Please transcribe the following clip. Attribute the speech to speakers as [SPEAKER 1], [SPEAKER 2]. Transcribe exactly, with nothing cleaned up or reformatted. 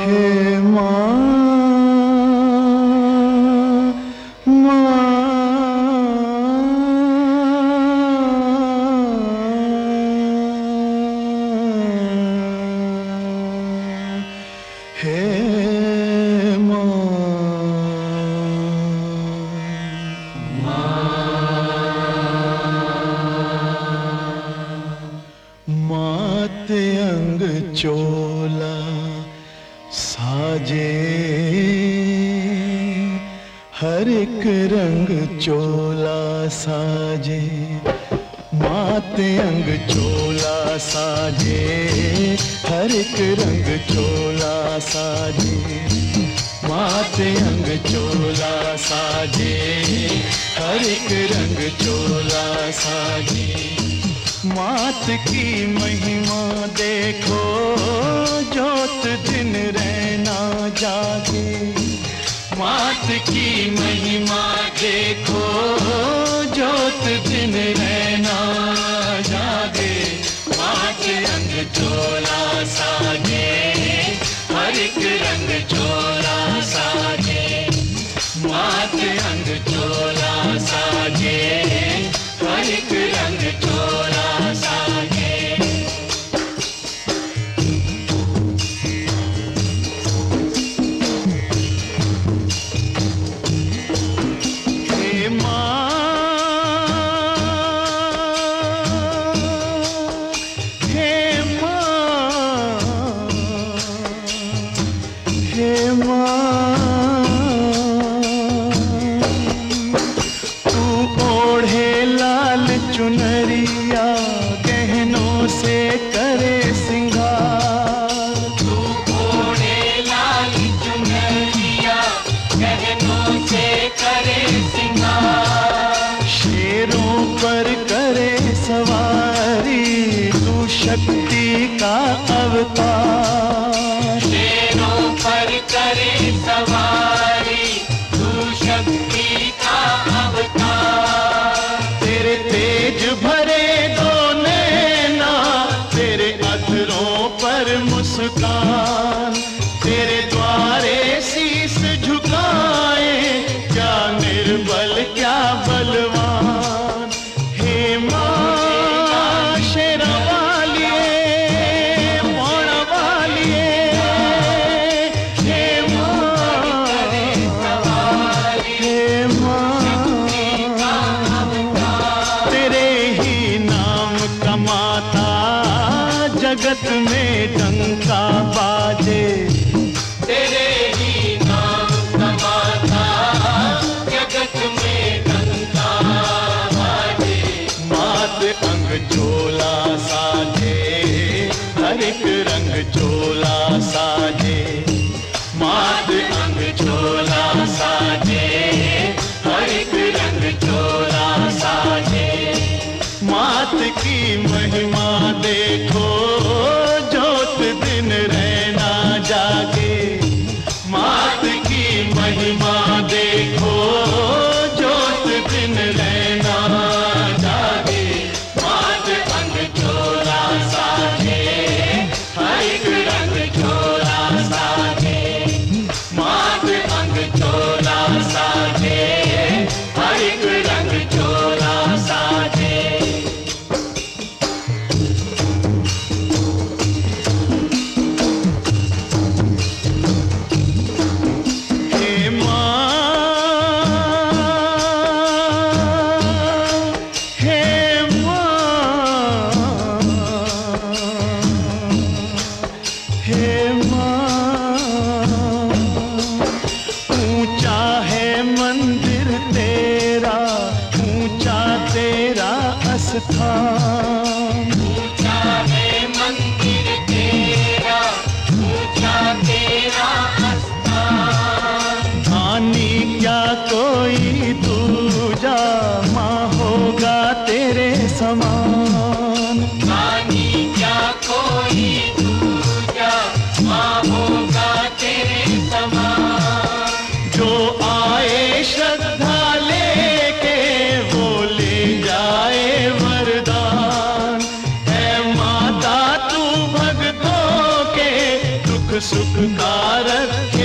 [SPEAKER 1] हे माँ, माँ, हे माँ, माते अंग चोला साजे, हर एक रंग चोला साजे। माते अंग चोला साजे, हर एक रंग चोला साजे। माते अंग चोला साजे, हर एक रंग चोला साजे। मात की महिमा देखो, जोत दिन रहना जागे। मात की महिमा देखो, जोत दिन रहना जागे। माते अंग चोला साजे, हर एक रंग चोला साजे। माते अंग चोला साजे, हर एक रंग चोला साजे। हे माँ, हे माँ, हे माँ, तू ओढ़े लाल चुनरिया, गहनों से करे सिंगार।
[SPEAKER 2] तू ओढ़े लाल चुनरिया, गहनों से करे सिंगार।
[SPEAKER 1] शेरों पर करे सवारी, तू शक्ति का अवतार।
[SPEAKER 2] शेरों पर करे सवारी, तू शक्ति का अवतार।
[SPEAKER 1] तेरे तेज भरे दो नैना, तेरे अधरों पर मुस्कान। तेरे द्वारे शीस झुकाए, क्या निर्बल क्या बलवान। हे माँ शेरा वालिए, मोड़ वालिए, सुख का रखे